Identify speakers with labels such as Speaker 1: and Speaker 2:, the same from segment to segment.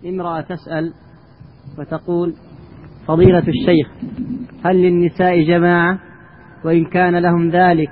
Speaker 1: امرأة تسأل وتقول: فضيلة الشيخ، هل للنساء جماعة؟ وإن كان لهم ذلك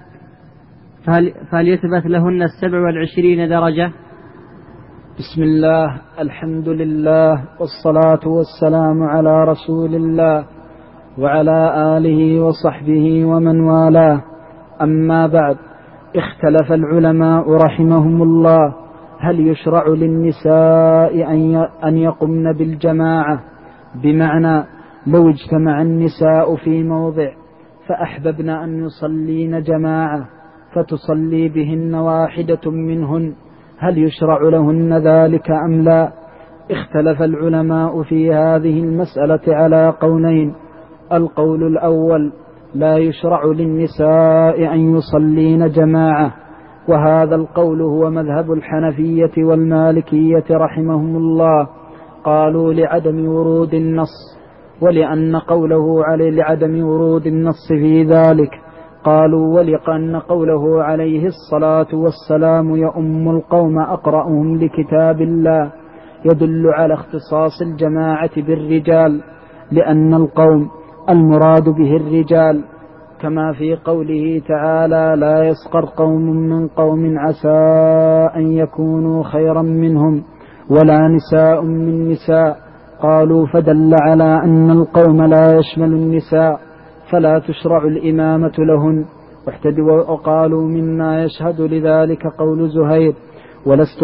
Speaker 1: فهل يثبت لهن 27 درجة؟
Speaker 2: بسم الله، الحمد لله، والصلاة والسلام على رسول الله وعلى آله وصحبه ومن والاه. أما بعد، اختلف العلماء رحمهم الله هل يشرع للنساء أن يقمن بالجماعة، بمعنى لو اجتمع النساء في موضع فأحببن أن يصلين جماعة فتصلي بهن واحدة منهن، هل يشرع لهن ذلك أم لا؟ اختلف العلماء في هذه المسألة على قولين. القول الأول: لا يشرع للنساء أن يصلين جماعة، وهذا القول هو مذهب الحنفية والمالكية رحمهم الله. قالوا لعدم ورود النص، ولأن قوله عليه لعدم ورود النص في ذلك. قالوا ولأن قوله عليه الصلاة والسلام يؤم القوم أقرأهم لكتاب الله يدل على اختصاص الجماعة بالرجال، لأن القوم المراد به الرجال، كما في قوله تعالى: لا يسخر قوم من قوم عسى أن يكونوا خيرا منهم ولا نساء من نساء. قالوا فدل على أن القوم لا يشمل النساء، فلا تشرع الإمامة لهن. وقالوا مما يشهد لذلك قول زهير: لست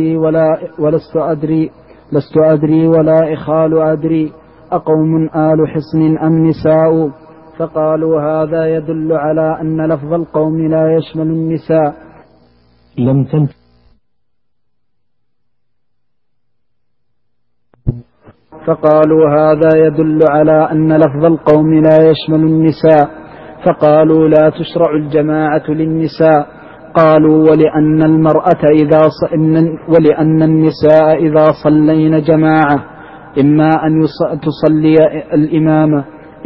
Speaker 2: أدري ولا إخال أدري أقوم آل حصن أم نساء. فقالوا هذا يدل على أن لفظ القوم لا يشمل النساء. فقالوا هذا يدل على أن لفظ القوم لا يشمل النساء، فقالوا لا تشرع الجماعة للنساء. قالوا ولأن النساء إذا صلين جماعة إما أن تصلي الإمامة،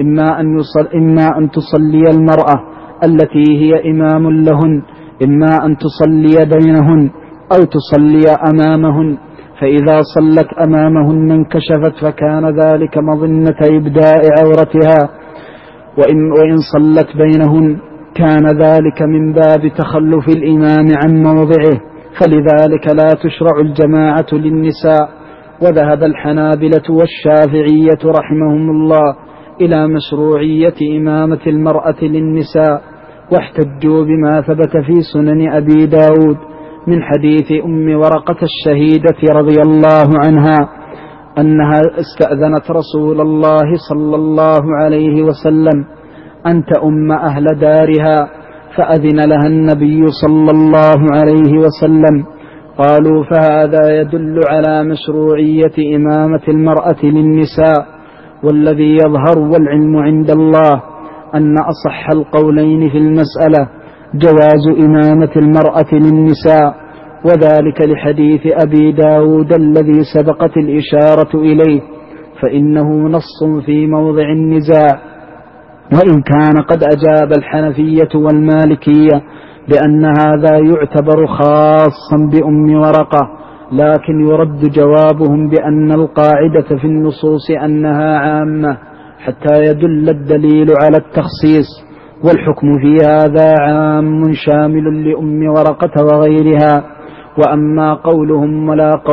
Speaker 2: إما أن تصلي المرأة التي هي إمام لهن، إما أن تصلي بينهن أو تصلي أمامهن. فإذا صلت أمامهن انكشفت، فكان ذلك مظنة إبداء عورتها، وإن صلت بينهن كان ذلك من باب تخلف الإمام عن موضعه، فلذلك لا تشرع الجماعة للنساء. وذهب الحنابلة والشافعية رحمهم الله إلى مشروعية إمامة المرأة للنساء، واحتجوا بما ثبت في سنن أبي داود من حديث أم ورقة الشهيدة رضي الله عنها أنها استأذنت رسول الله صلى الله عليه وسلم أن تؤم أهل دارها، فأذن لها النبي صلى الله عليه وسلم. قالوا فهذا يدل على مشروعية إمامة المرأة للنساء. والذي يظهر والعلم عند الله أن أصح القولين في المسألة جواز إمامة المرأة للنساء، وذلك لحديث أبي داود الذي سبقت الإشارة إليه، فإنه نص في موضع النزاع. وإن كان قد أجاب الحنفية والمالكية بأن هذا يعتبر خاصا بأم ورقة، لكن يرد جوابهم بأن القاعدة في النصوص أنها عامة حتى يدل الدليل على التخصيص، والحكم في هذا عام شامل لأم ورقة وغيرها. وأما قولهم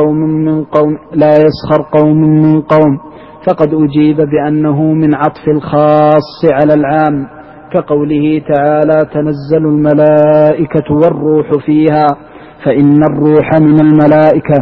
Speaker 2: لا يسخر قوم من قوم، فقد أجيب بأنه من عطف الخاص على العام، كقوله تعالى: تنزل الملائكة والروح فيها، فإن الروح من الملائكة،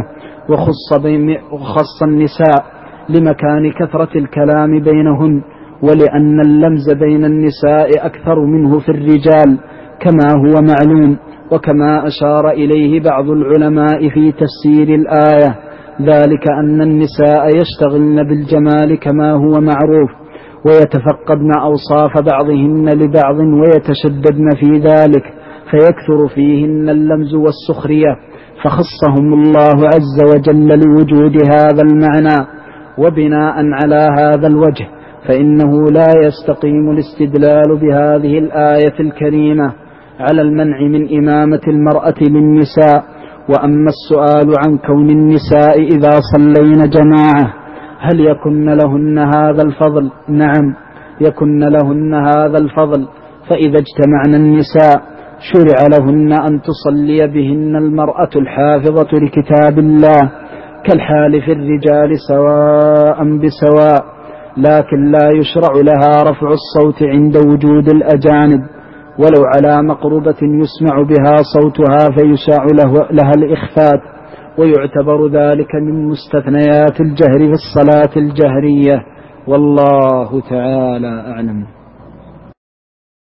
Speaker 2: وخص النساء لمكان كثرة الكلام بينهن، ولأن اللمز بين النساء أكثر منه في الرجال كما هو معلوم، وكما أشار إليه بعض العلماء في تفسير الآية، ذلك أن النساء يشتغلن بالجمال كما هو معروف، ويتفقدن أوصاف بعضهن لبعض ويتشددن في ذلك، فيكثر فيهن اللمز والسخرية، فخصهم الله عز وجل لوجود هذا المعنى. وبناء على هذا الوجه فإنه لا يستقيم الاستدلال بهذه الآية الكريمة على المنع من إمامة المرأة للنساء، وأما السؤال عن كون النساء إذا صلين جماعة هل يكن لهن هذا الفضل؟ نعم، يكن لهن هذا الفضل، فإذا اجتمعن النساء شرع لهن أن تصلي بهن المرأة الحافظة لكتاب الله كالحال في الرجال سواء بسواء، لكن لا يشرع لها رفع الصوت عند وجود الأجانب، ولو على مقربة يسمع بها صوتها فيشاع لها الإخفات، ويعتبر ذلك من مستثنيات الجهر في الصلاة الجهرية، والله تعالى أعلم.